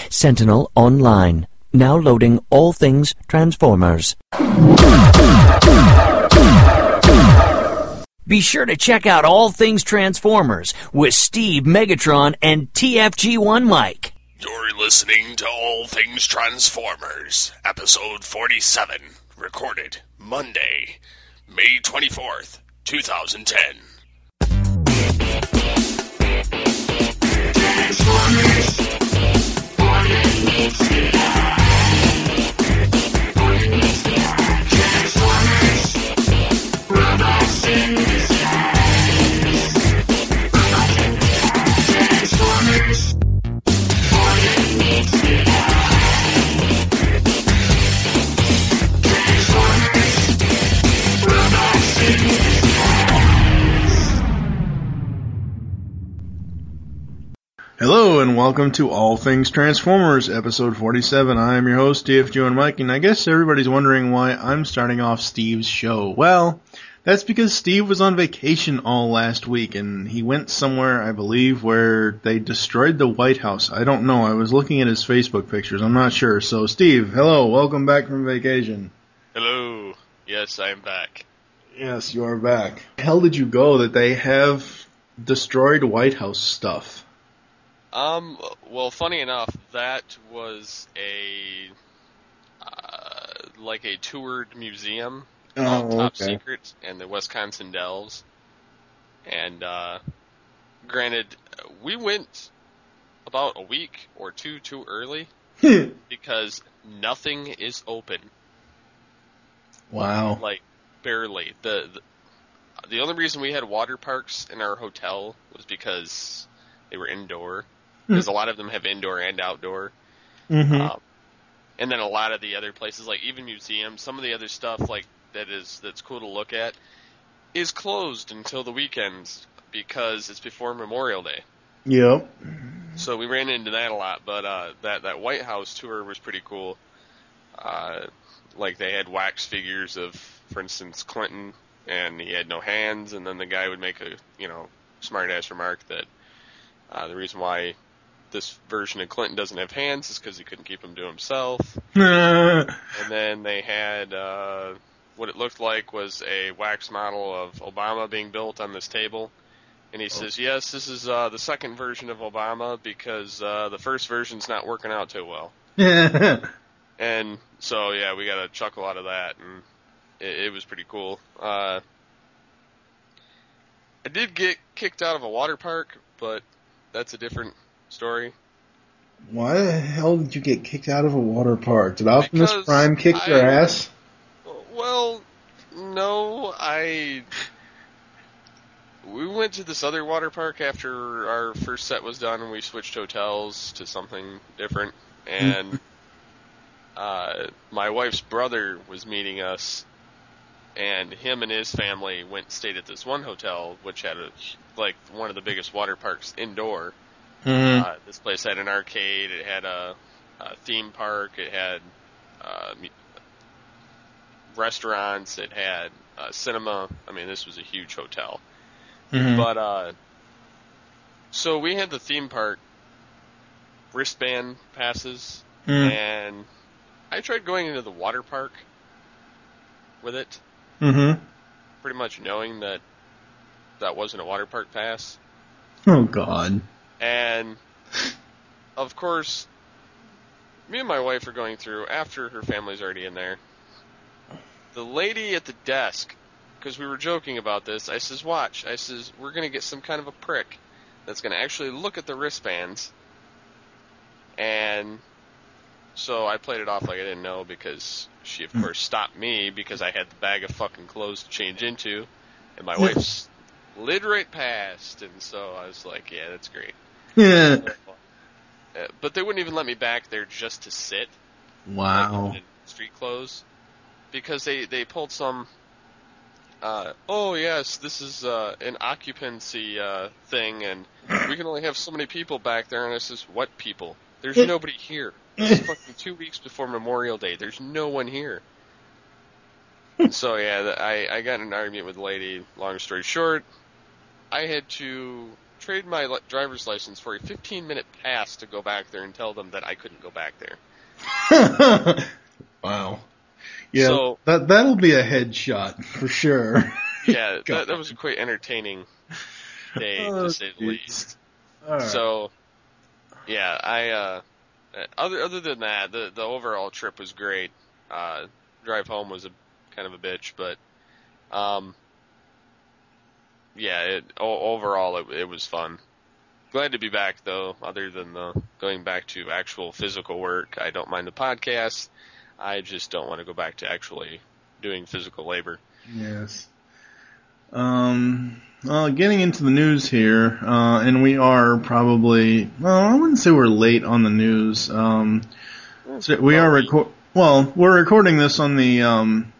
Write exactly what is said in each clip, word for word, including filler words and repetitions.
Sentinel Online. Now loading all things Transformers. Be sure to check out All Things Transformers with Steve, Megatron, and T F G one Mike. You're listening to All Things Transformers, episode forty-seven, recorded Monday, May twenty-fourth, two thousand ten. Transformers. Robots in disguise. Transformers. Hello and welcome to All Things Transformers, episode forty-seven. I am your host, T F G and Mike, and I guess everybody's wondering why I'm starting off Steve's show. Well, that's because Steve was on vacation all last week, and he went somewhere, I believe, where they destroyed the White House. I don't know. I was looking at his Facebook pictures. I'm not sure. So, Steve, hello. Welcome back from vacation. Hello. Yes, I am back. Yes, you are back. Hell did you go that they have destroyed White House stuff? Um, well, funny enough, that was a, uh, like a toured museum called Oh, Top okay. Secret and the Wisconsin Dells. And, uh, granted, we went about a week or two too early because nothing is open. Wow. Like, barely. The, the, the only reason we had water parks in our hotel was because they were indoor. Because a lot of them have indoor and outdoor. Mm-hmm. Um, and then a lot of the other places, like even museums, some of the other stuff like that is that's cool to look at, is closed until the weekends because it's before Memorial Day. Yep. So we ran into that a lot, but uh, that that White House tour was pretty cool. Uh, like they had wax figures of, for instance, Clinton, and he had no hands, and then the guy would make a you know smart ass remark that uh, the reason why this version of Clinton doesn't have hands is because he couldn't keep them to himself. And then they had uh, what it looked like was a wax model of Obama being built on this table. And he oh. says, yes, this is uh, the second version of Obama because uh, the first version's not working out too well. And so, yeah, we got a chuckle out of that, and it, it was pretty cool. Uh, I did get kicked out of a water park, but that's a different story. Why the hell did you get kicked out of a water park? Did Optimus Because Prime kick I, your ass? Well, no, I... We went to this other water park after our first set was done, and we switched hotels to something different, and uh, my wife's brother was meeting us, and him and his family went and stayed at this one hotel, which had a, like one of the biggest water parks indoor. Mm-hmm. Uh, this place had an arcade, it had a, a theme park, it had uh, restaurants, it had uh, cinema. I mean, this was a huge hotel. Mm-hmm. But, uh, so we had the theme park wristband passes, mm. and I tried going into the water park with it, mm-hmm. pretty much knowing that that wasn't a water park pass. Oh, God. And, of course, me and my wife are going through, after her family's already in there, the lady at the desk, because we were joking about this, I says, watch, I says, we're going to get some kind of a prick that's going to actually look at the wristbands. And so I played it off like I didn't know, because she, of course, stopped me because I had the bag of fucking clothes to change into, and my wife slid right past, and so I was like, yeah, that's great. Yeah. But they wouldn't even let me back there just to sit. Wow. Like, in street clothes. Because they, they pulled some, uh, oh yes, this is uh, an occupancy uh, thing, and we can only have so many people back there. And I says, what people? There's nobody here. It's fucking two weeks before Memorial Day. There's no one here. So yeah, I, I got in an argument with the lady. Long story short, I had to trade my li- driver's license for a fifteen minute pass to go back there and tell them that I couldn't go back there. Wow. Yeah, so, that, that'll be a headshot, for sure. Yeah, that, that was a quite entertaining day, oh, to say the geez. least. All right. So, yeah, I, uh, other, other than that, the, the overall trip was great. Uh, drive home was a kind of a bitch, but, um, yeah, it, o- overall it, it was fun. Glad to be back, though, other than the going back to actual physical work. I don't mind the podcast. I just don't want to go back to actually doing physical labor. Yes. Um, well, getting into the news here, uh, and we are probably, well, I wouldn't say we're late on the news. Um, so we are record, well, we're recording this on the, um,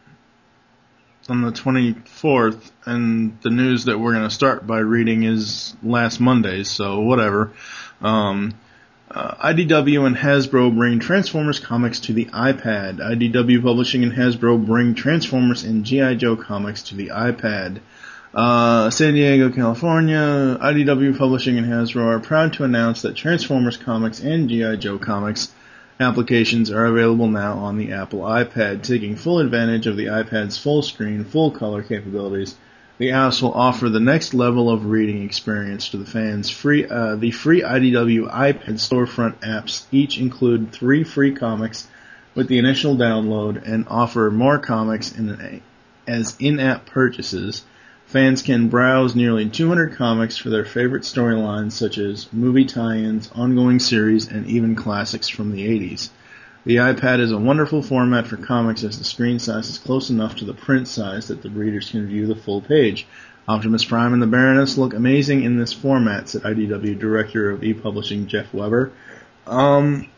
on the twenty-fourth, and the news that we're going to start by reading is last Monday, so whatever. Um, uh, I D W and Hasbro bring Transformers comics to the iPad. I D W Publishing and Hasbro bring Transformers and G I. Joe comics to the iPad. Uh, San Diego, California, I D W Publishing and Hasbro are proud to announce that Transformers comics and G I. Joe comics applications are available now on the Apple iPad. Taking full advantage of the iPad's full screen, full color capabilities, the apps will offer the next level of reading experience to the fans. Free, uh, the free I D W iPad storefront apps each include three free comics with the initial download and offer more comics in an, as in-app purchases. Fans can browse nearly two hundred comics for their favorite storylines, such as movie tie-ins, ongoing series, and even classics from the eighties. The iPad is a wonderful format for comics as the screen size is close enough to the print size that the readers can view the full page. Optimus Prime and the Baroness look amazing in this format, said I D W Director of e-Publishing Jeff Weber. Um,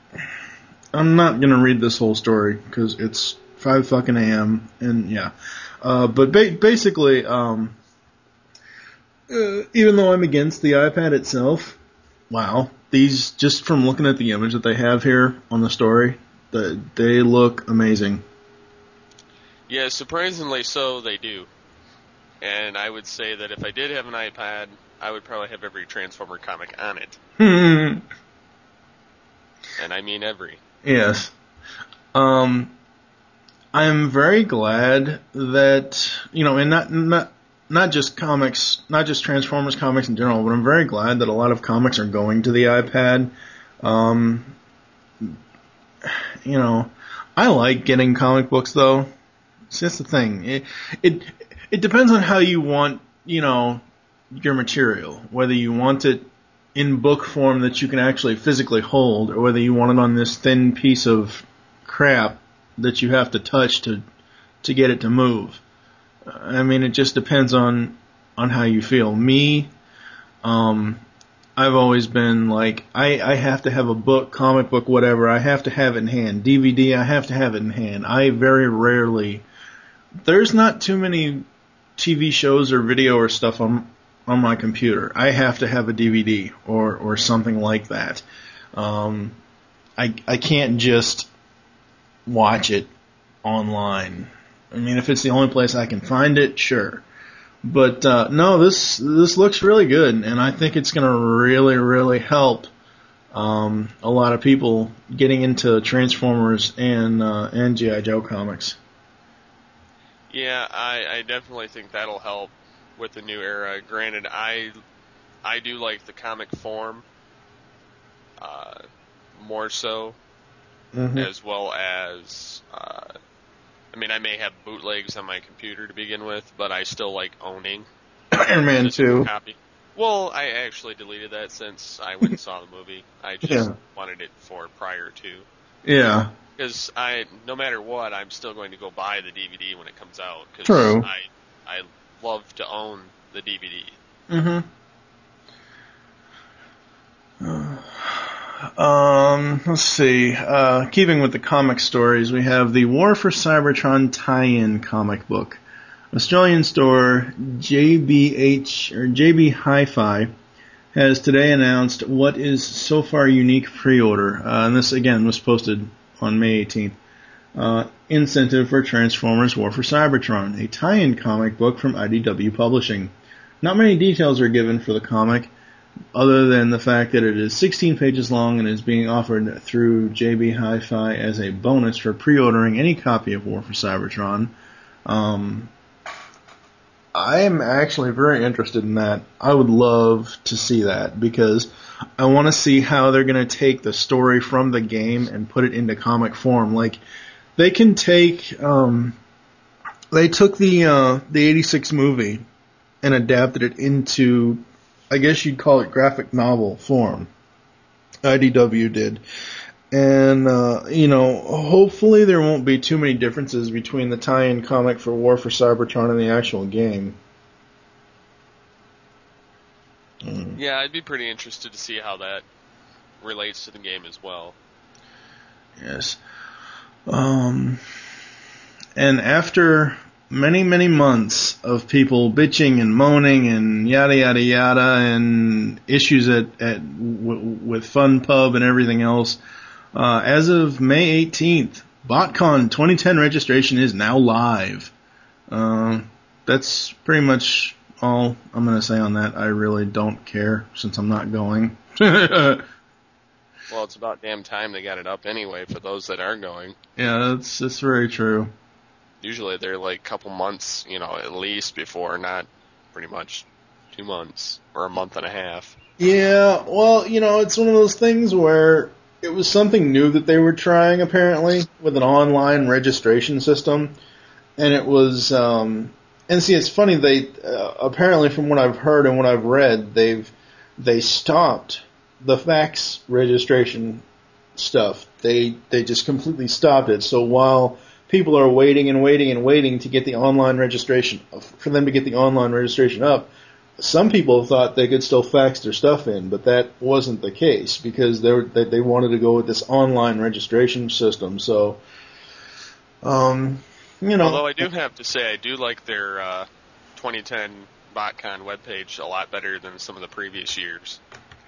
I'm not going to read this whole story because it's five fucking a.m. and yeah. Uh, but ba- basically, um, uh, even though I'm against the iPad itself, wow, these, just from looking at the image that they have here on the story, the, they look amazing. Yeah, surprisingly so, they do. And I would say that if I did have an iPad, I would probably have every Transformer comic on it. And I mean every. Yes. Um... I'm very glad that, you know, and not not not just comics, not just Transformers comics in general, but I'm very glad that a lot of comics are going to the iPad. Um, you know, I like getting comic books though. See, that's the thing. It it it depends on how you want, you know, your material. Whether you want it in book form that you can actually physically hold, or whether you want it on this thin piece of crap that you have to touch to to get it to move. I mean, it just depends on on how you feel. Me, um, I've always been like, I, I have to have a book, comic book, whatever. I have to have it in hand. D V D, I have to have it in hand. I very rarely. There's not too many T V shows or video or stuff on on my computer. I have to have a D V D or or something like that. Um, I I can't just watch it online. I mean, if it's the only place I can find it, sure. But uh, no, this this looks really good, and I think it's going to really, really help um, a lot of people getting into Transformers and uh, and G I. Joe comics. Yeah, I, I definitely think that'll help with the new era. Granted, I I do like the comic form uh, more so. Mm-hmm. As well as, uh, I mean, I may have bootlegs on my computer to begin with, but I still like owning Iron Man two. Copy. Well, I actually deleted that since I went and saw the movie. I just yeah. wanted it for prior to. Yeah. Because I, no matter what, I'm still going to go buy the D V D when it comes out. Cause True. I, I love to own the D V D. Mm-hmm. Uh. Um, let's see. Uh, keeping with the comic stories, we have the War for Cybertron tie-in comic book. Australian store J B H or J B Hi-Fi has today announced what is so far unique pre-order. Uh, and this again was posted on May eighteenth. Uh, incentive for Transformers War for Cybertron, a tie-in comic book from I D W Publishing. Not many details are given for the comic. other than the fact that it is sixteen pages long and is being offered through J B Hi-Fi as a bonus for pre-ordering any copy of War for Cybertron. Um, I am actually very interested in that. I would love to see that because I want to see how they're going to take the story from the game and put it into comic form. Like, they can take, um, they took the, uh, the eighty-six movie and adapted it into, I guess you'd call it graphic novel form. I D W did. And, uh, you know, hopefully there won't be too many differences between the tie-in comic for War for Cybertron and the actual game. Mm. Yeah, I'd be pretty interested to see how that relates to the game as well. Yes. Um, and after many, many months of people bitching and moaning and yada, yada, yada, and issues at, at w- with FunPub and everything else, Uh, as of May eighteenth, BotCon twenty ten registration is now live. Uh, that's pretty much all I'm going to say on that. I really don't care since I'm not going. Well, it's about damn time they got it up anyway for those that are going. Yeah, that's, that's very true. Usually they're like a couple months, you know, at least before, not pretty much two months or a month and a half. Yeah, well, you know, it's one of those things where it was something new that they were trying, apparently, with an online registration system. And it was, um, and see, it's funny, they, uh, apparently from what I've heard and what I've read, they've, they stopped the fax registration stuff. They, they just completely stopped it. So while people are waiting and waiting and waiting to get the online registration, for them to get the online registration up, some people thought they could still fax their stuff in, but that wasn't the case because they were, they, they wanted to go with this online registration system. So, um, you know. Although I do have to say, I do like their uh, twenty ten BotCon webpage a lot better than some of the previous years.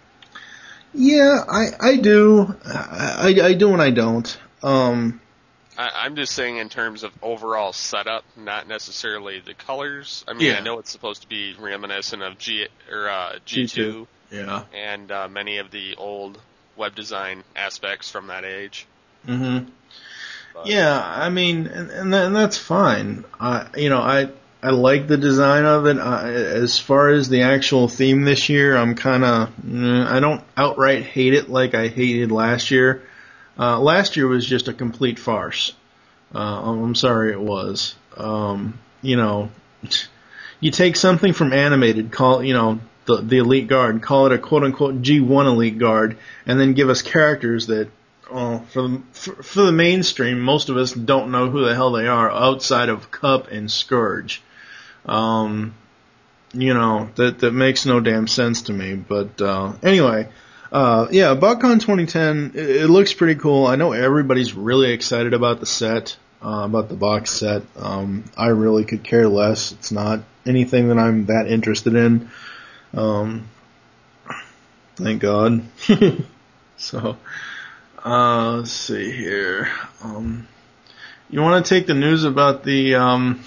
Yeah, I I do. I, I do and I don't. Um, I, I'm just saying in terms of overall setup, not necessarily the colors. I mean, yeah. I know it's supposed to be reminiscent of G or uh, G two, G two. Yeah, and uh, many of the old web design aspects from that age. Mm-hmm. But, yeah, I mean, and, and, that, and that's fine. I, you know, I I like the design of it. I, as far as the actual theme this year, I'm kind of I don't outright hate it like I hated last year. Uh, last year was just a complete farce. Uh, I'm sorry it was. Um, you know, you take something from animated, call you know the the Elite Guard, call it a quote unquote G one Elite Guard, and then give us characters that, oh, for the for, for the mainstream, most of us don't know who the hell they are outside of Cup and Scourge. Um, you know that that makes no damn sense to me. But uh, anyway. Uh, yeah, BotCon twenty ten, it, it looks pretty cool. I know everybody's really excited about the set, uh, about the box set. Um, I really could care less. It's not anything that I'm that interested in. Um, thank God. So, uh, let's see here. Um, you want to take the news about the, um,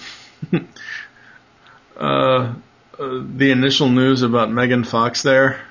uh, uh, the initial news about Megan Fox there?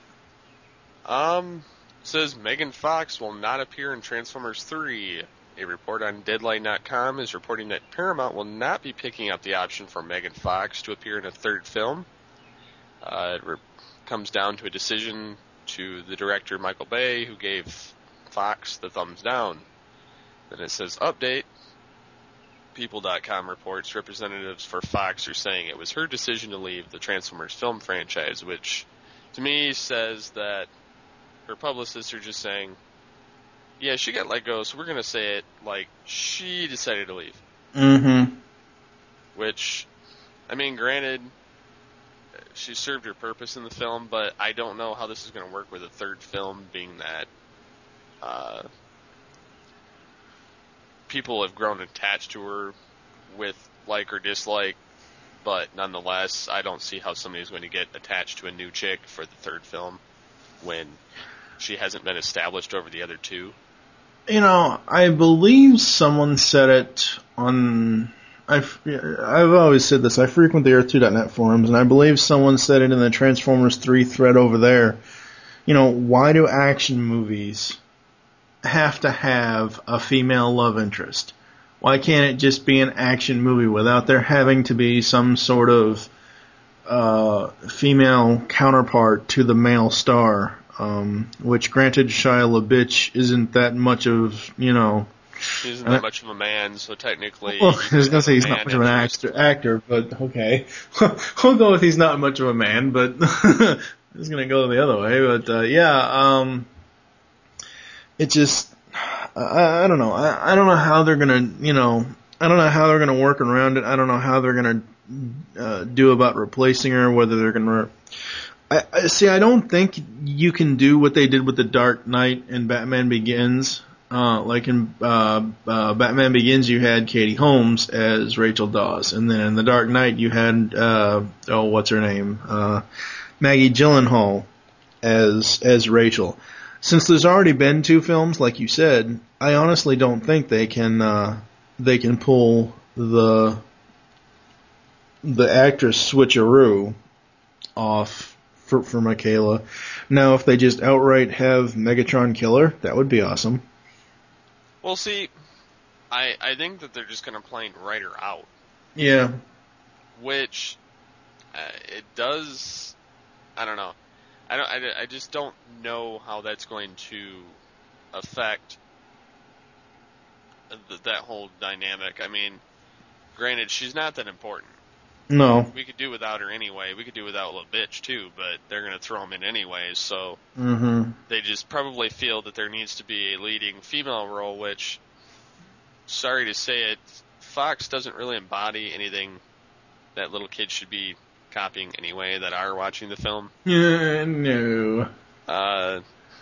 Um, says Megan Fox will not appear in Transformers three. A report on Deadline dot com is reporting that Paramount will not be picking up the option for Megan Fox to appear in a third film. Uh, it re- comes down to a decision to the director Michael Bay, who gave Fox the thumbs down. Then it says, update. People dot com reports representatives for Fox are saying it was her decision to leave the Transformers film franchise, which to me says that her publicists are just saying, yeah, she got let go, so we're going to say it like she decided to leave. Mm-hmm. Which, I mean, granted, she served her purpose in the film, but I don't know how this is going to work with a third film, being that uh, people have grown attached to her with like or dislike, but nonetheless, I don't see how somebody's going to get attached to a new chick for the third film when she hasn't been established over the other two. You know, I believe someone said it on I've, I've always said this. I frequent the Earth two dot net forums, and I believe someone said it in the Transformers three thread over there. You know, why do action movies have to have a female love interest? Why can't it just be an action movie without there having to be some sort of uh, female counterpart to the male star? Um, which, granted, Shia LaBeouf isn't that much of, you know... He isn't that much of a man, so technically... Well, I was going to say he's not much of an actor, actor, but okay. We'll go with he's not much of a man, but I was going to go the other way. But, uh, yeah, um, it just... I, I don't know. I, I don't know how they're going to, you know... I don't know how they're going to work around it. I don't know how they're going to uh, do about replacing her, whether they're going to... I, I see, I don't think you can do what they did with The Dark Knight and Batman Begins. Uh, like in uh, uh, Batman Begins, you had Katie Holmes as Rachel Dawes, and then in The Dark Knight, you had uh, oh, what's her name, uh, Maggie Gyllenhaal as as Rachel. Since there's already been two films, like you said, I honestly don't think they can uh, they can pull the the actress switcheroo off for for Michaela. Now, if they just outright have Megatron kill her, that would be awesome. Well, see, I I think that they're just going to plain write her out. Yeah. Which, uh, it does, I don't know. I, don't, I, I just don't know how that's going to affect th- that whole dynamic. I mean, granted, she's not that important. No. We could do without her anyway. We could do without Little Bitch, too, but they're going to throw them in anyways, so mm-hmm. They just probably feel that there needs to be a leading female role, which, sorry to say it, Fox doesn't really embody anything that little kids should be copying anyway that are watching the film. Yeah, no. Uh,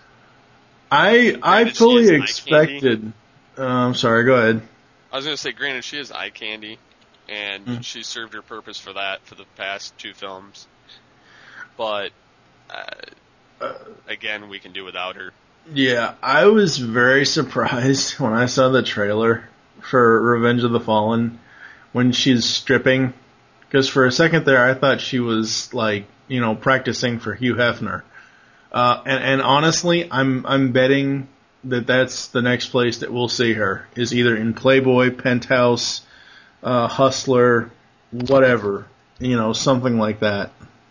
I I fully expected... Uh, I'm sorry, go ahead. I was going to say, granted, she is eye candy. And mm. she served her purpose for that for the past two films. But, uh, uh, again, we can do without her. Yeah, I was very surprised when I saw the trailer for Revenge of the Fallen when she's stripping. Because for a second there, I thought she was, like, you know, practicing for Hugh Hefner. Uh, and, and honestly, I'm I'm betting that that's the next place that we'll see her, is either in Playboy, Penthouse... Uh, Hustler, whatever, you know, something like that.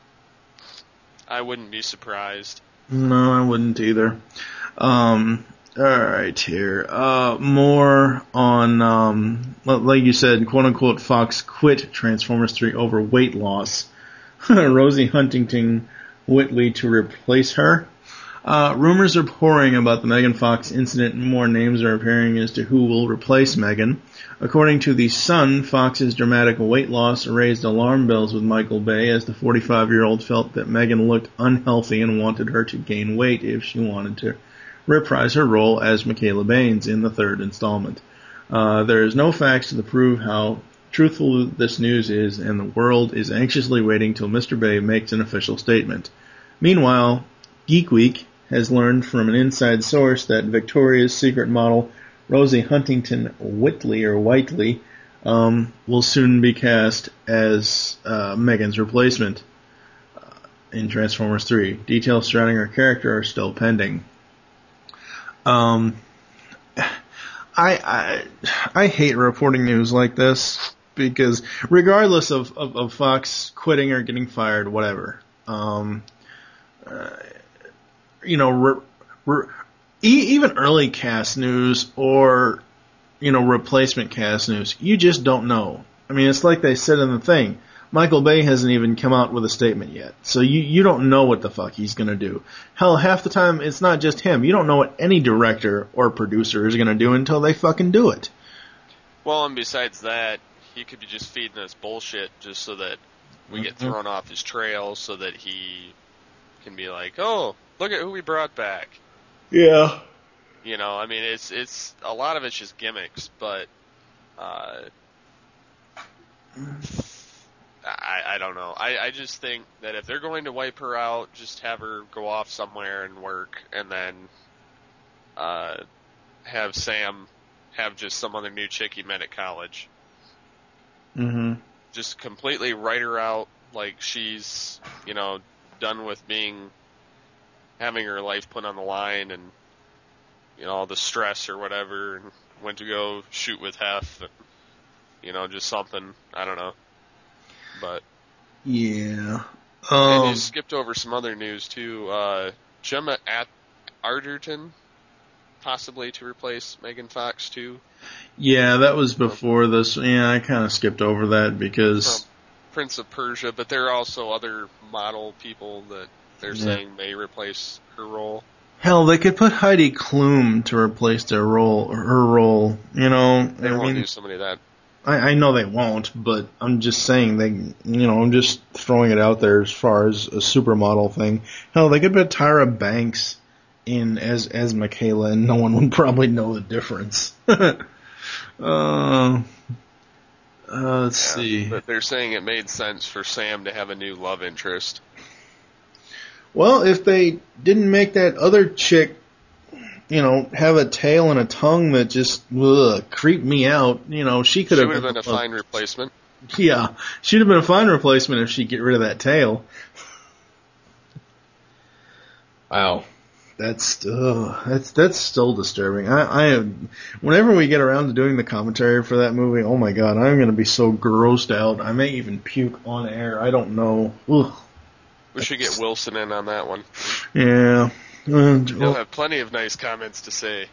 I wouldn't be surprised. No, I wouldn't either. Um, alright, here. Uh, more on, um, like you said, quote-unquote, Fox quit Transformers three over weight loss. Rosie Huntington Whiteley to replace her. Uh, rumors are pouring about the Megan Fox incident, and more names are appearing as to who will replace Megan. According to The Sun, Fox's dramatic weight loss raised alarm bells with Michael Bay, as the forty-five-year-old felt that Megan looked unhealthy and wanted her to gain weight if she wanted to reprise her role as Michaela Baines in the third installment. Uh, there is no facts to prove how truthful this news is, and the world is anxiously waiting till Mister Bay makes an official statement. Meanwhile, Geek Week has learned from an inside source that Victoria's Secret model Rosie Huntington Whiteley or Whiteley um, will soon be cast as uh, Megan's replacement uh, in Transformers three. Details surrounding her character are still pending. Um, I I I hate reporting news like this because regardless of, of, of Fox quitting or getting fired, whatever, um, uh, you know, re, re, even early cast news or, you know, replacement cast news, you just don't know. I mean, it's like they said in the thing. Michael Bay hasn't even come out with a statement yet. So you, you don't know what the fuck he's going to do. Hell, half the time, it's not just him. You don't know what any director or producer is going to do until they fucking do it. Well, and besides that, he could be just feeding us bullshit just so that we get Mm-hmm. thrown off his trail so that he can be like, oh, look at who we brought back. Yeah. You know, I mean, it's it's a lot of it's just gimmicks, but uh, I I don't know. I, I just think that if they're going to wipe her out, just have her go off somewhere and work, and then uh, have Sam have just some other new chick he met at college. Mm-hmm. Just completely write her out like she's, you know, done with being, having her life put on the line and, you know, all the stress or whatever, and went to go shoot with Hef, and, you know, just something, I don't know. But. Yeah. Um, and you Um, skipped over some other news too. Uh, Gemma at Arterton, possibly to replace Megan Fox too. yeah, that was before this. Yeah, I kind of skipped over that because From Prince of Persia, but there are also other model people that they're Yeah. saying may replace her role. hell, they could put Heidi Klum to replace their role, her role. You know, They I won't mean, do somebody that. I, I know they won't, but I'm just saying they, you know, I'm just throwing it out there as far as a supermodel thing. Hell, they could put Tyra Banks in as as Michaela, and no one would probably know the difference. uh, uh, let's Yeah, see. but they're saying it made sense for Sam to have a new love interest. Well, if they didn't make that other chick, you know, have a tail and a tongue that just ugh, creeped me out, you know, she could She have would have been a well, fine replacement. Yeah, she'd have been a fine replacement if she'd get rid of that tail. Wow. That's ugh, that's that's still disturbing. I, I am, whenever we get around to doing the commentary for that movie, oh my god, I'm gonna be so grossed out. I may even puke on air. I don't know. Ugh. We should get Wilson in on that one. Yeah. Uh, He'll have plenty of nice comments to say.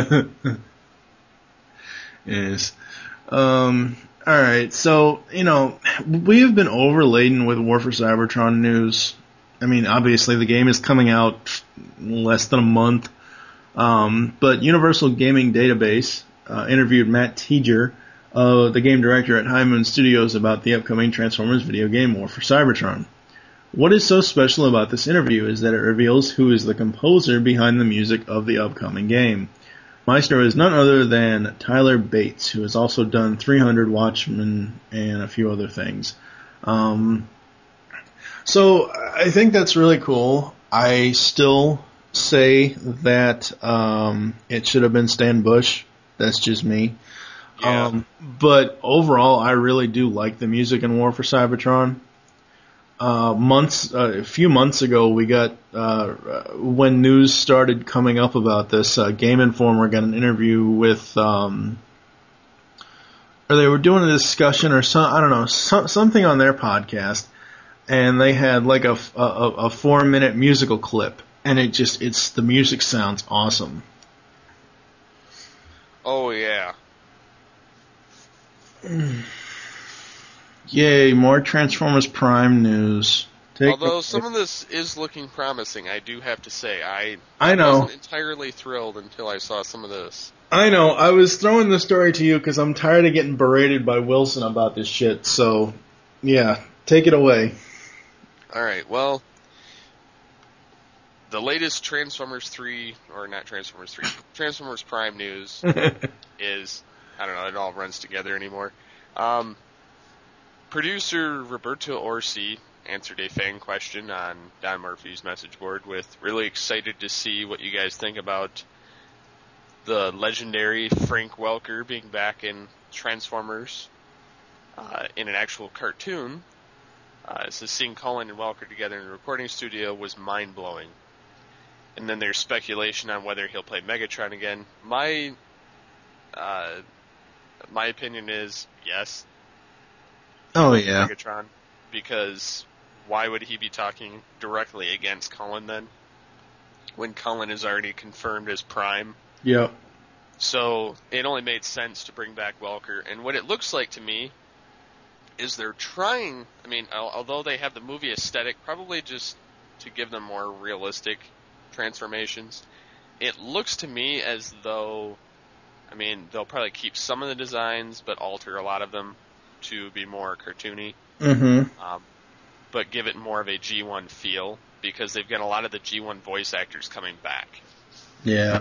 Yes. Um, alright, so, you know, we have been overladen with War for Cybertron news. I mean, obviously the game is coming out less than a month. Um, but Universal Gaming Database uh, interviewed Matt Teeger, uh, the game director at High Moon Studios, about the upcoming Transformers video game War for Cybertron. What is so special about this interview is that it reveals who is the composer behind the music of the upcoming game. Maestro is none other than Tyler Bates, who has also done three hundred, Watchmen, and a few other things. Um, so I think that's really cool. I still say that um, it should have been Stan Bush. That's just me. Yeah. Um, but overall, I really do like the music in War for Cybertron. Uh, months, uh, a few months ago, we got, uh, when news started coming up about this, uh, Game Informer got an interview with, um, or they were doing a discussion or some, I don't know, some, something on their podcast, and they had like a, a, a four minute musical clip, and it just, it's, the music sounds awesome. Oh, yeah. Yay, more Transformers Prime news. Take Although a- some of this is looking promising, I do have to say. I, I know. wasn't entirely thrilled until I saw some of this. I know. I was throwing the story to you because I'm tired of getting berated by Wilson about this shit. So, yeah, take it away. Alright, well, the latest Transformers three, or not Transformers three, Transformers Prime news is, I don't know, it all runs together anymore. Um... Producer Roberto Orsi answered a fan question on Don Murphy's message board with, really excited to see what you guys think about the legendary Frank Welker being back in Transformers uh, in an actual cartoon. Uh, so seeing Cullen and Welker together in the recording studio was mind-blowing. And then there's speculation on whether he'll play Megatron again. My, uh, my opinion is yes. Oh, yeah. Megatron, because why would he be talking directly against Cullen then, when Cullen is already confirmed as Prime? Yep. So it only made sense to bring back Welker, and what it looks like to me is they're trying, I mean, al- although they have the movie aesthetic, probably just to give them more realistic transformations, it looks to me as though, I mean, they'll probably keep some of the designs, but alter a lot of them to be more cartoony, Mm-hmm. um, but give it more of a G one feel, because they've got a lot of the G one voice actors coming back. Yeah.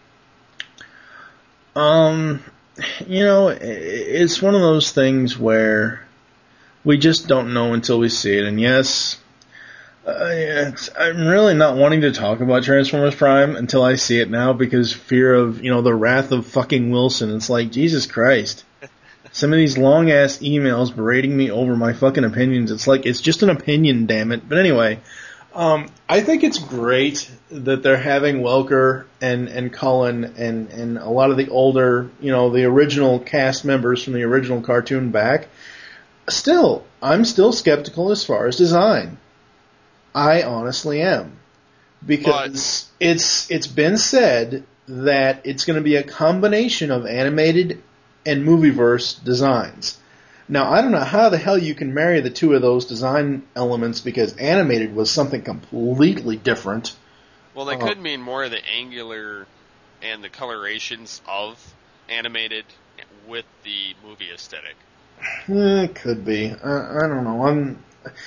Um, you know, i- it's one of those things where we just don't know until we see it. And yes, uh, yeah, it's, I'm really not wanting to talk about Transformers Prime until I see it now, because fear of, you know, the wrath of fucking Wilson. It's like, Jesus Christ. Some of these long-ass emails berating me over my fucking opinions. It's like, it's just an opinion, damn it. But anyway, um, I think it's great that they're having Welker and, and Cullen and, and a lot of the older, you know, the original cast members from the original cartoon back. Still, I'm still skeptical as far as design. I honestly am. Because but, it's it's been said that it's going to be a combination of animated and movieverse designs. Now, I don't know how the hell you can marry the two of those design elements because animated was something completely different. Well, they uh, could mean more of the angular and the colorations of animated with the movie aesthetic. It could be. I, I don't know. I'm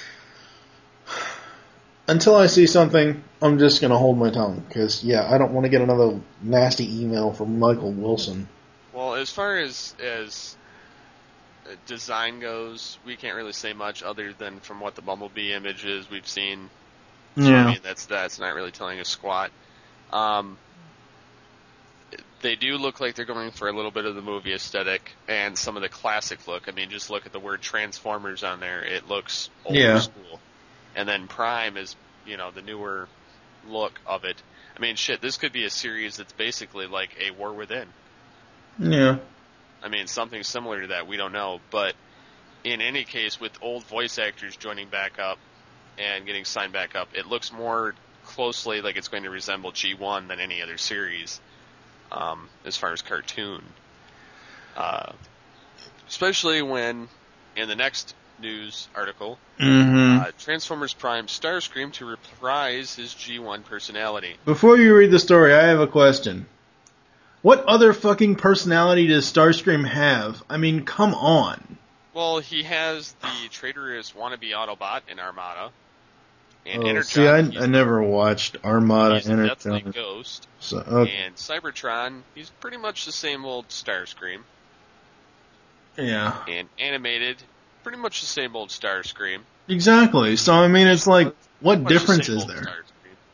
until I see something, I'm just going to hold my tongue because, yeah, I don't want to get another nasty email from Michael Wilson. Well, as far as as design goes, we can't really say much other than from what the Bumblebee images we've seen. So, yeah. I mean, that's that's not really telling us squat. Um, they do look like they're going for a little bit of the movie aesthetic and some of the classic look. I mean, just look at the word Transformers on there. It looks old yeah. school. And then Prime is, you know, the newer look of it. I mean, shit, this could be a series that's basically like a War Within. Yeah. I mean, something similar to that, we don't know. But in any case, with old voice actors joining back up and getting signed back up, it looks more closely like it's going to resemble G one than any other series um, as far as cartoon. Uh, especially when, in the next news article, mm-hmm. uh, Transformers Prime Starscream to reprise his G one personality. Before you read the story, I have a question. What other fucking personality does Starscream have? I mean, come on. Well, he has the traitorous wannabe Autobot in Armada. And oh, Energon, see, I, I never watched Armada. He's Energon. Deathly Ghost. So, okay. And Cybertron, he's pretty much the same old Starscream. Yeah. And animated, pretty much the same old Starscream. Exactly. So, I mean, it's like, what difference the is there? Starscream.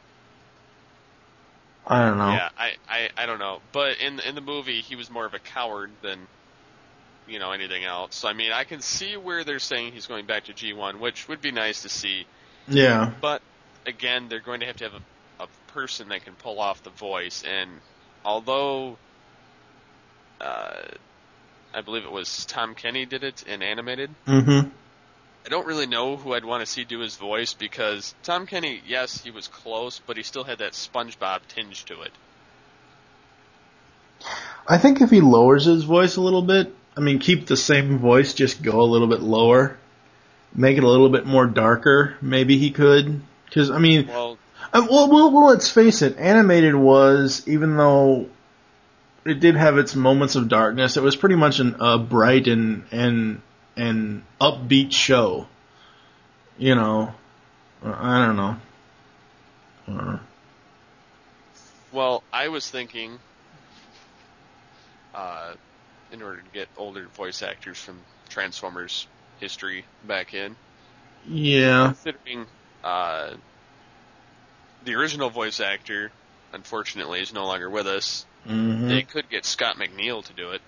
I don't know. Yeah, I, I, I don't know. But in in the movie, he was more of a coward than, you know, anything else. So, I mean, I can see where they're saying he's going back to G one, which would be nice to see. Yeah. But, again, they're going to have to have a, a person that can pull off the voice. And although uh, I believe it was Tom Kenny did it in animated, mm-hmm. I don't really know who I'd want to see do his voice because Tom Kenny, yes, he was close, but he still had that SpongeBob tinge to it. I think if he lowers his voice a little bit, I mean, keep the same voice, just go a little bit lower, make it a little bit more darker, maybe he could. Because, I mean, well, uh, well, well, well, let's face it, animated was, even though it did have its moments of darkness, it was pretty much a uh, bright and, and, and upbeat show. You know, I don't know. Uh, well, I was thinking, uh, in order to get older voice actors from Transformers history back in. Yeah. Considering uh, the original voice actor, unfortunately, is no longer with us, mm-hmm. they could get Scott McNeil to do it.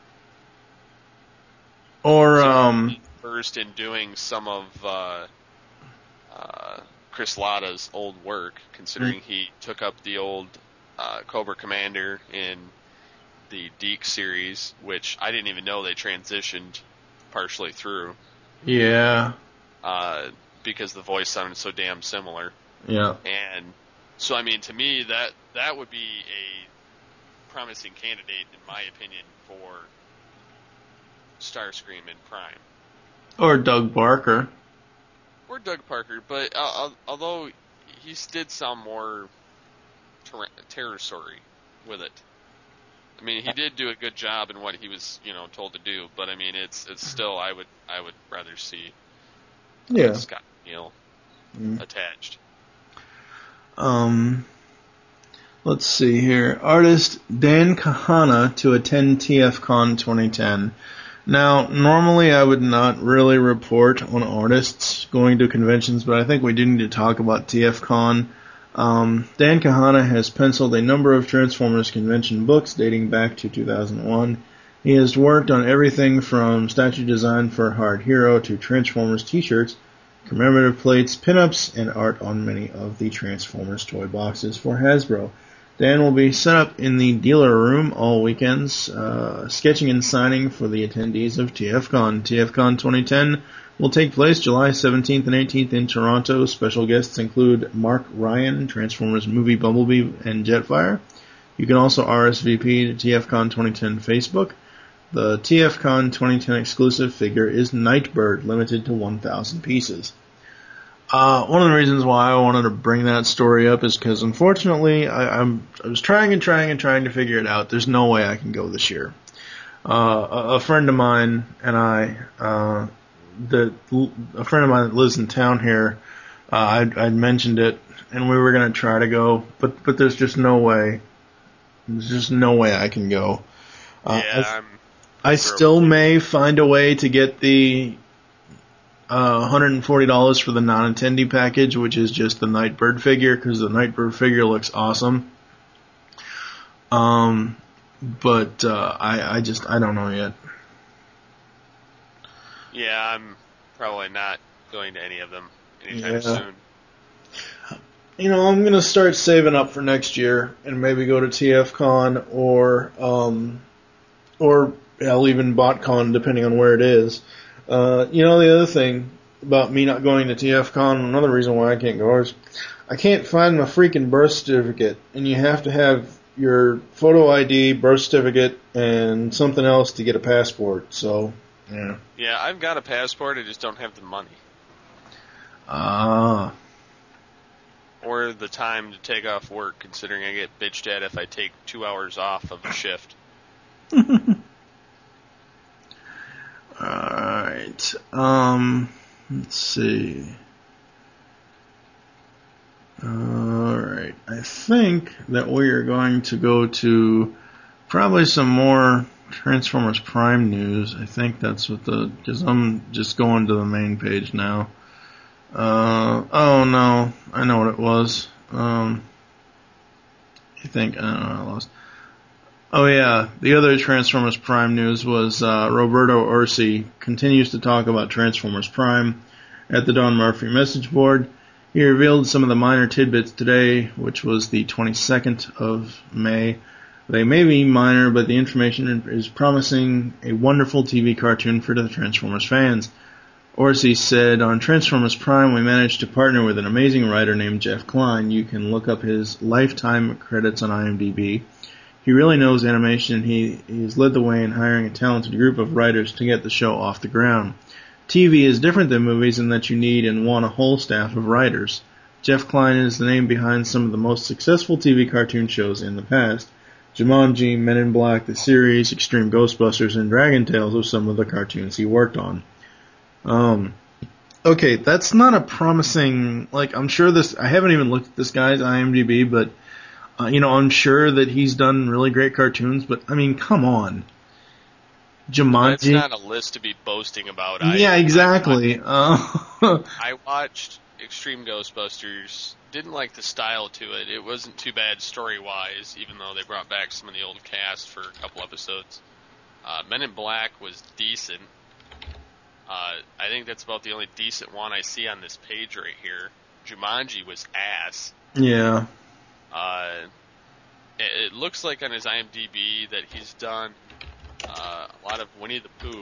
Or, so um... first in doing some of uh, uh, Chris Latta's old work, considering mm-hmm. he took up the old uh, Cobra Commander in the Deke series, which I didn't even know they transitioned partially through. Yeah. Uh, because the voice sounded so damn similar. Yeah. And so, I mean, to me, that that would be a promising candidate, in my opinion, for Starscream in Prime. Or Doug Barker. Or Doug Parker, but uh, although he did sound more ter- terror-story with it. I mean, he did do a good job in what he was, you know, told to do, but I mean, it's it's still I would I would rather see uh, yeah. Scott Neal mm. attached. Um, let's see here. Artist Dan Kahana to attend T F Con twenty ten. Now, normally I would not really report on artists going to conventions, but I think we do need to talk about T F Con. Um, Dan Kahana has penciled a number of Transformers convention books dating back to two thousand one. He has worked on everything from statue design for Hard Hero to Transformers t-shirts, commemorative plates, pinups, and art on many of the Transformers toy boxes for Hasbro. Dan will be set up in the dealer room all weekends, uh, sketching and signing for the attendees of TFCon. TFCon twenty ten will take place July seventeenth and eighteenth in Toronto. Special guests include Mark Ryan, Transformers movie Bumblebee and Jetfire. You can also R S V P to TFCon twenty ten Facebook. The TFCon twenty ten exclusive figure is Nightbird, limited to one thousand pieces. Uh, one of the reasons why I wanted to bring that story up is because, unfortunately, I, I'm, I was trying and trying and trying to figure it out. There's no way I can go this year. Uh, a, a friend of mine and I, uh, the, a friend of mine that lives in town here, uh, I'd, I'd mentioned it, and we were going to try to go, but, but there's just no way. There's just no way I can go. Uh, yeah, I, I'm I still may find a way to get the Uh, one hundred forty dollars for the non-attendee package, which is just the Nightbird figure, because the Nightbird figure looks awesome. Um, but uh, I, I just I don't know yet. Yeah, I'm probably not going to any of them anytime Yeah. soon. You know, I'm gonna start saving up for next year and maybe go to TFCon or um, or hell, even BotCon, depending on where it is. Uh, you know, the other thing about me not going to TFCon, another reason why I can't go is I can't find my freaking birth certificate, and you have to have your photo I D, birth certificate, and something else to get a passport. So, yeah. Yeah, I've got a passport, I just don't have the money. Ah. Or the time to take off work, considering I get bitched at if I take two hours off of a shift. Alright, um, let's see. Alright, I think that we are going to go to probably some more Transformers Prime news. I think that's what the, because I'm just going to the main page now. Uh, oh no, I know what it was. Um, I think, I don't know, I lost. Oh yeah, the other Transformers Prime news was uh, Roberto Orci continues to talk about Transformers Prime at the Don Murphy message board. He revealed some of the minor tidbits today, which was the twenty-second of May. They may be minor, but the information is promising a wonderful T V cartoon for the Transformers fans. Orci said, on Transformers Prime we managed to partner with an amazing writer named Jeff Klein. You can look up his lifetime credits on IMDb. He really knows animation, and he, he has led the way in hiring a talented group of writers to get the show off the ground. T V is different than movies in that you need and want a whole staff of writers. Jeff Klein is the name behind some of the most successful T V cartoon shows in the past. Jumanji, Men in Black, the series, Extreme Ghostbusters, and Dragon Tales are some of the cartoons he worked on. Um, okay, that's not a promising, like, I'm sure this, I haven't even looked at this guy's IMDb, but Uh, you know, I'm sure that he's done really great cartoons, but, I mean, come on. Jumanji. That's not a list to be boasting about. I, yeah, exactly. I, uh, I watched Extreme Ghostbusters, didn't like the style to it. It wasn't too bad story-wise, even though they brought back some of the old cast for a couple episodes. Uh, Men in Black was decent. Uh, I think that's about the only decent one I see on this page right here. Jumanji was ass. yeah. Uh, it, it looks like on his IMDb that he's done uh, a lot of Winnie the Pooh.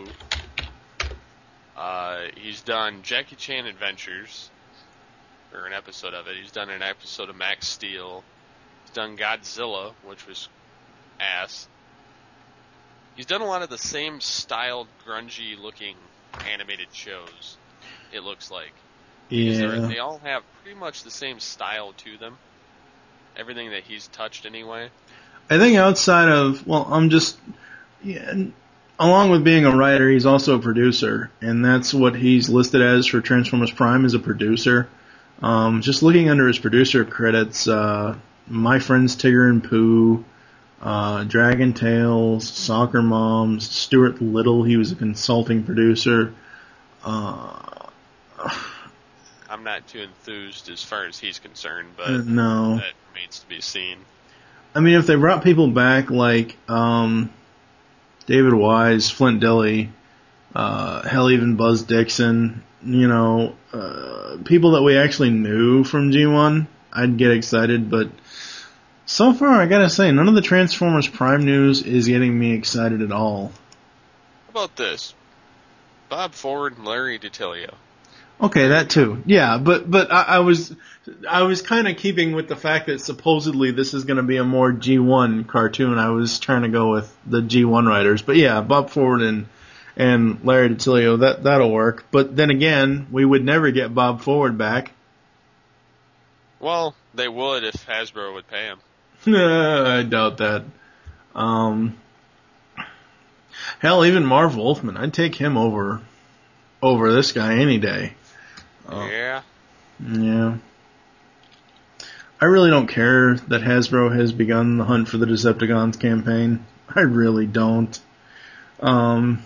Uh, he's done Jackie Chan Adventures, or an episode of it. He's done an episode of Max Steel. He's done Godzilla, which was ass. He's done a lot of the same styled, grungy-looking animated shows, it looks like. Yeah. They all have pretty much the same style to them. Everything that he's touched anyway. I think outside of, well, I'm just, yeah, along with being a writer, he's also a producer, and that's what he's listed as for Transformers Prime, as a producer. Um, just looking under his producer credits, uh, My Friends Tigger and Pooh, uh, Dragon Tales, Soccer Moms, Stuart Little, he was a consulting producer. Uh, I'm not too enthused as far as he's concerned, but uh, no. that remains to be seen. I mean, if they brought people back like, um, David Wise, Flint Dille, uh, hell, even Buzz Dixon, you know, uh, people that we actually knew from G one, I'd get excited, but so far, I gotta say, none of the Transformers Prime news is getting me excited at all. How about this? Bob Ford and Larry DiTillio. Okay, that too. Yeah, but but I, I was I was kind of keeping with the fact that supposedly this is going to be a more G one cartoon. I was trying to go with the G one writers, but yeah, Bob Ford and and Larry DiTillio, that that'll work. But then again, we would never get Bob Ford back. Well, they would if Hasbro would pay him. I doubt that. Um, hell, even Marv Wolfman, I'd take him over over this guy any day. Uh, yeah. Yeah. I really don't care that Hasbro has begun the Hunt for the Decepticons campaign. I really don't. Um,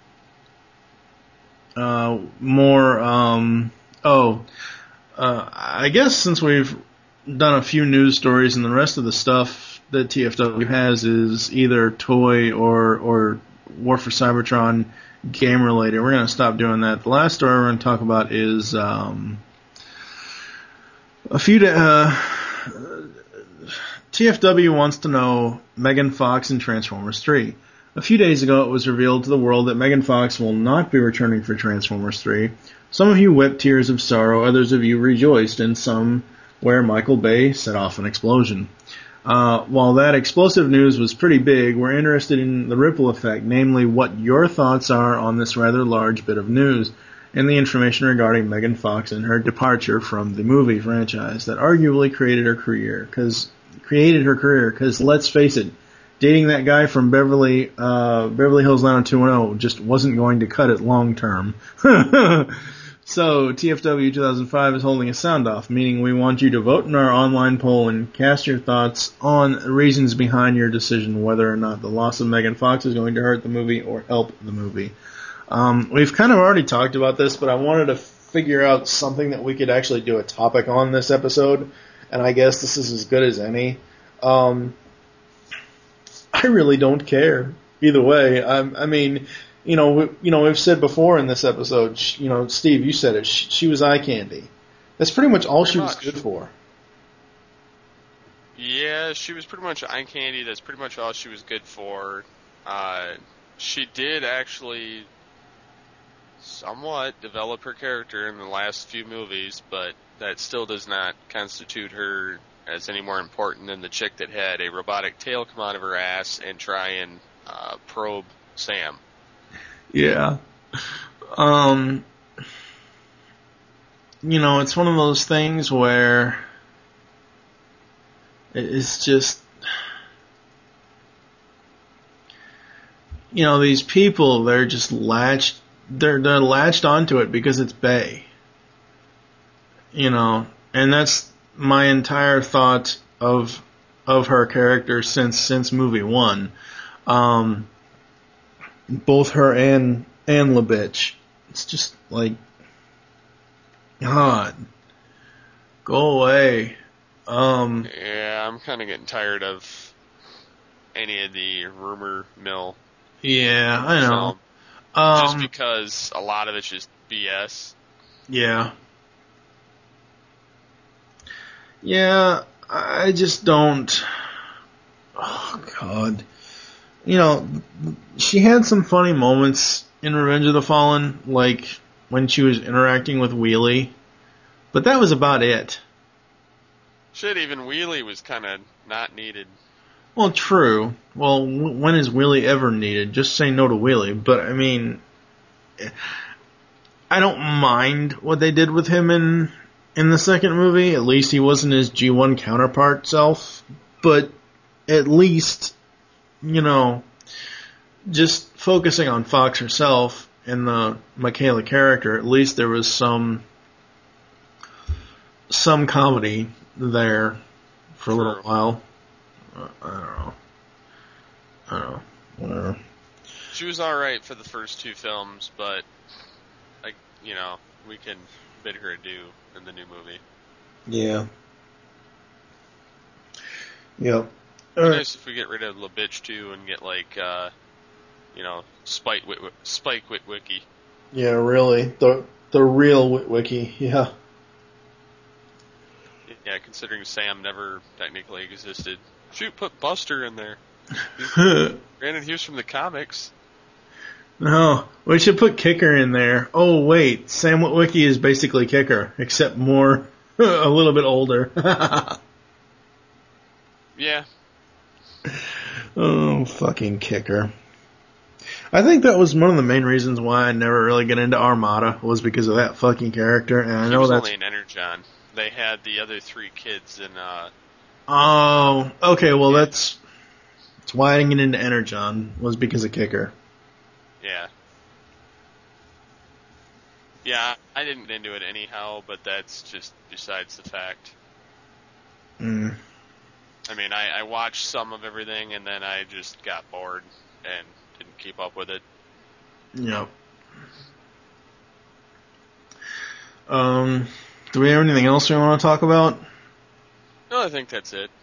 uh, more, um, oh, uh, I guess since we've done a few news stories and the rest of the stuff that T F W has is either toy or, or War for Cybertron game related, we're going to stop doing that. The last story we're going to talk about is, um, a few, da- uh, T F W wants to know Megan Fox in Transformers three. A few days ago, it was revealed to the world that Megan Fox will not be returning for Transformers three. Some of you wept tears of sorrow, others of you rejoiced, and some where Michael Bay set off an explosion. Uh, while that explosive news was pretty big, we're interested in the ripple effect, namely what your thoughts are on this rather large bit of news, and the information regarding Megan Fox and her departure from the movie franchise that arguably created her career. Because created her career. Because let's face it, dating that guy from Beverly uh, Beverly Hills nine oh two one oh just wasn't going to cut it long term. So T F W two thousand five is holding a sound off, meaning we want you to vote in our online poll and cast your thoughts on reasons behind your decision whether or not the loss of Megan Fox is going to hurt the movie or help the movie. Um, we've kind of already talked about this, but I wanted to figure out something that we could actually do a topic on this episode, and I guess this is as good as any. Um, I really don't care either way. I, I mean, you know, we, you know, we've said before in this episode, she, you know, Steve, you said it. She, she was eye candy. That's pretty much all pretty she much. was good for. Yeah, she was pretty much eye candy. That's pretty much all she was good for. Uh, she did actually somewhat develop her character in the last few movies, but that still does not constitute her as any more important than the chick that had a robotic tail come out of her ass and try and uh, probe Sam. Yeah. Um, you know, it's one of those things where it's just, you know, these people, they're just latched, they're, they're latched onto it because it's Bay. You know, and that's my entire thought of, of her character since, since movie one. Um, both her and, and LaBitch. It's just like, God, go away. Um, yeah, I'm kind of getting tired of any of the rumor mill. Yeah, I know. So, um, just because a lot of it's just B S. Yeah. Yeah, I just don't. Oh, God. You know, she had some funny moments in Revenge of the Fallen, like when she was interacting with Wheelie, but that was about it. Shit, even Wheelie was kind of not needed. Well, true. Well, w- when is Wheelie ever needed? Just say no to Wheelie. But, I mean, I don't mind what they did with him in in the second movie. At least he wasn't his G one counterpart self. But at least, you know, just focusing on Fox herself and the Michaela character, at least there was some some comedy there for a True. little while. Uh, I don't know. I don't know. Whatever. She was alright for the first two films, but, like, you know, we can bid her adieu in the new movie. Yeah. Yep. It'd be nice if we get rid of LaBitch too and get, like, uh, you know, Spike Wit- Spike Witwicky. Yeah, really. The the real Witwicky, yeah. Yeah, considering Sam never technically existed. Shoot, put Buster in there. Granted, he was from the comics. No, we should put Kicker in there. Oh, wait. Sam Witwicky is basically Kicker, except more, a little bit older. Yeah. Oh, fucking Kicker. I think that was one of the main reasons why I never really got into Armada, was because of that fucking character, and I he know was that's... only an Energon. They had the other three kids in, uh... Oh, okay, well that's... That's why I didn't get into Energon, was because of Kicker. Yeah. Yeah, I didn't get into it anyhow, but that's just besides the fact. Mm. I mean, I, I watched some of everything, and then I just got bored and didn't keep up with it. Yep. Um, do we have anything else we want to talk about? No, I think that's it.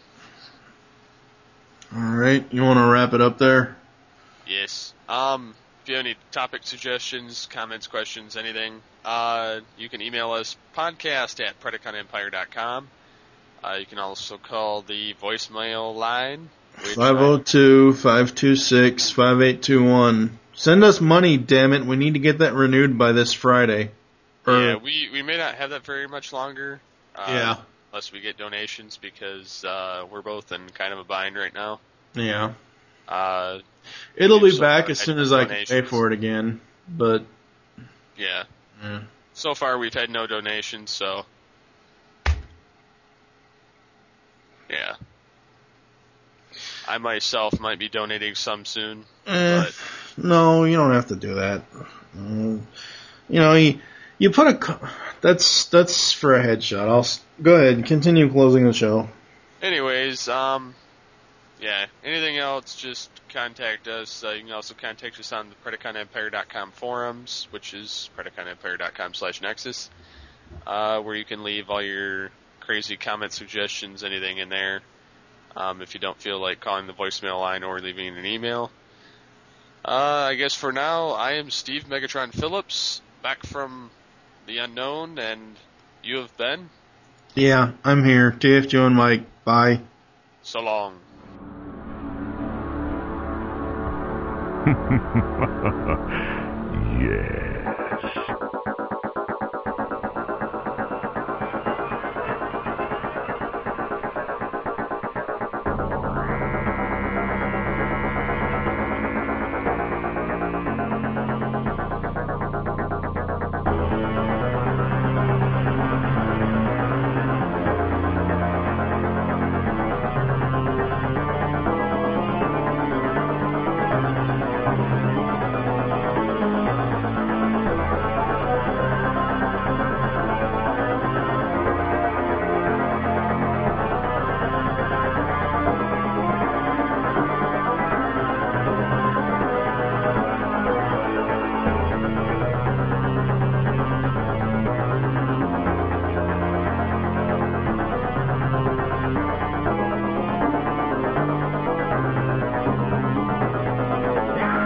Alright, you want to wrap it up there? Yes. Um, if you have any topic suggestions, comments, questions, anything, uh, you can email us podcast at predacon empire dot com. Uh, you can also call the voicemail line. five oh two, five two six, five eight two one. Send us money, damn it. We need to get that renewed by this Friday. Or, yeah, we, we may not have that very much longer. Uh, yeah. Unless we get donations, because uh, we're both in kind of a bind right now. Yeah. Uh, It'll be so back far as had soon no as I can pay donations. for it again. But, Yeah. yeah. So far, we've had no donations, so... Yeah. I myself might be donating some soon. Eh, but no, you don't have to do that. Mm, you know, you, you put a... co- That's, that's for a headshot. I'll... s- Go ahead, continue closing the show. anyways, um... yeah, anything else, just contact us. Uh, you can also contact us on the predacon empire dot com forums, which is predacon empire dot com slash nexus, uh, where you can leave all your crazy comment suggestions, anything in there, um, if you don't feel like calling the voicemail line or leaving an email. Uh, I guess for now, I am Steve Megatron Phillips, back from the unknown, and you have been. Yeah, I'm here. T F Joe and Mike. Bye. So long. Yes.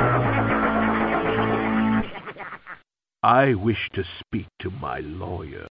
I wish to speak to my lawyer.